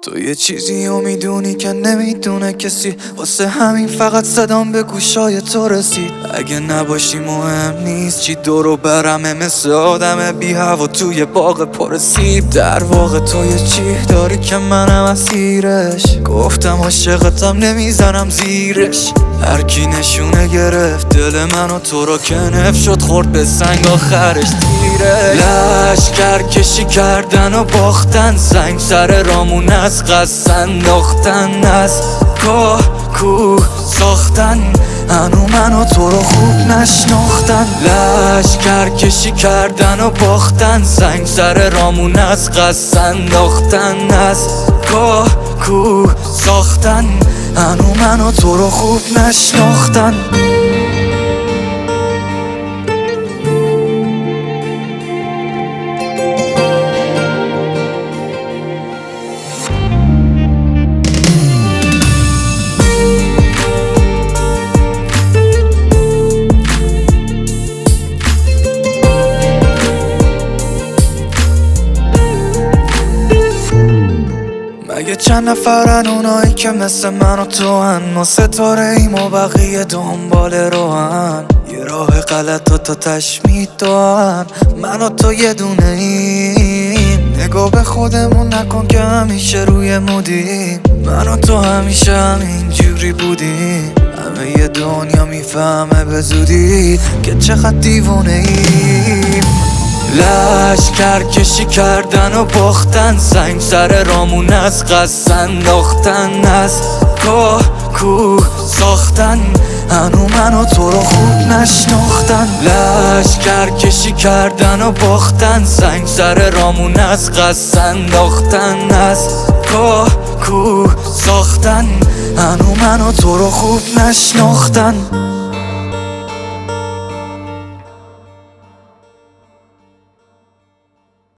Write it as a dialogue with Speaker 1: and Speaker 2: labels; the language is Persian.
Speaker 1: تو یه چیزی رو میدونی که نمیدونه کسی، واسه همین فقط صدام به گوشای تو رسید. اگه نباشی مهم نیست چی دورو برمه، مثل آدم بی هوا توی باغ پر سیب. در واقع تو یه چی داری که منم اسیرش، گفتم عاشقتم نمیزنم زیرش. هرکی نشونه گرفت دل منو، تو رو که نف شد خورد به سنگ آخرش تیره. لشکر کشی کردن و باختن، سنگ سر رامون از قصد انداختن، از کوه ساختن، هنو منو تو رو خوب نشناختن. لشکر کشی کردن و باختن، سنگ سر رامون از قصد انداختن، از کوه ساختن، هنو منو تو رو خوب نشناختن. مگه چند نفرن اونایی که مثل من و تو هن؟ ما ستاره ایم و بقیه دنبال روحن، یه راه غلط و تا تشمید دوان، من و تو یه دونه ایم. نگاه به خودمون نکن که همیشه روی مودیم، من و تو همیشه همین جوری بودیم. همه یه دنیا میفهمه به زودی که چقدر دیوونه ایم. لشکر کشی کردن و باختن، سنگ سر رامون از قصد انداختن، از کوه ساختن، هنو منو تو رو خوب نشناختن. لشکر کشی کردن و باختن، سنگ سر رامون از قصد انداختن، از کوه ساختن، هنو منو تو رو خوب نشناختن.